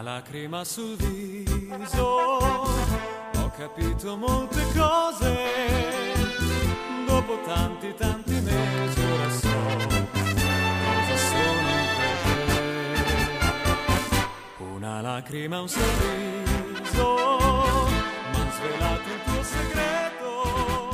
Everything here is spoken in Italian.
lacrima sul viso, ho capito molte cose, dopo tanti mesi ora so cosa sono per te. Una lacrima, un sorriso, m'han svelato il tuo segreto.